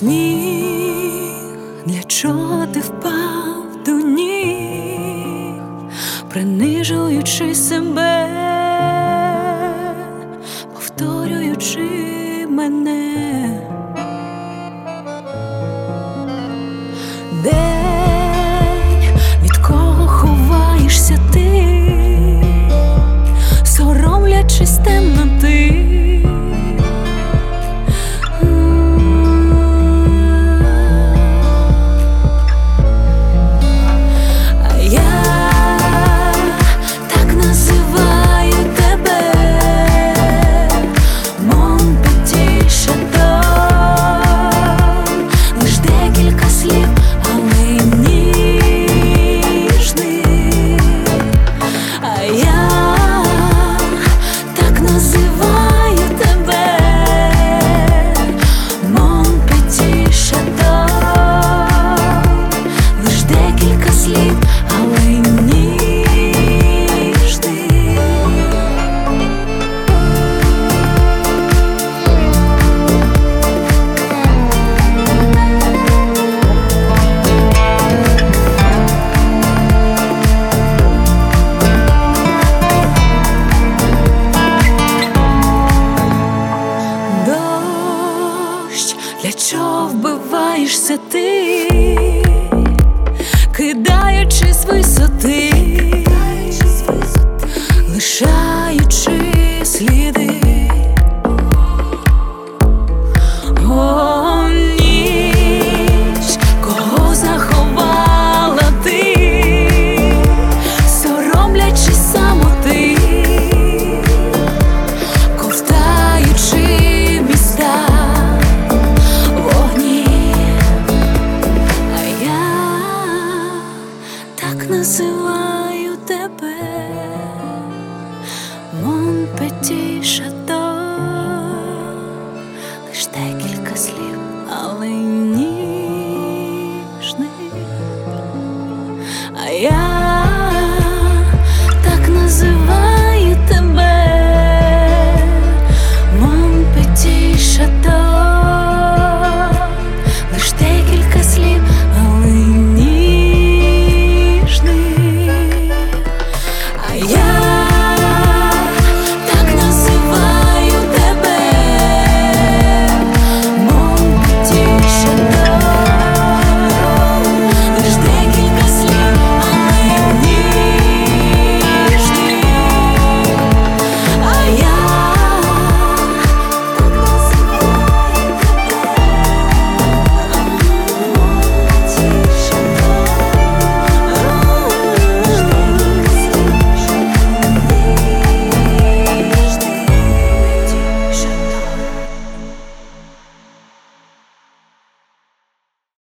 сніг, для чого ти впав до ніг, принижуючи себе, повторюючи мене. День, від кого ховаєшся ти, соромлячись темноти. Для чого вбиваєшся ти, кидаючись висоти, лишаючи сліди? О, ніч, кого заховала ти, соромлячись самоти, ковтаючи міста. Називаю тебе Мон Петі Шато.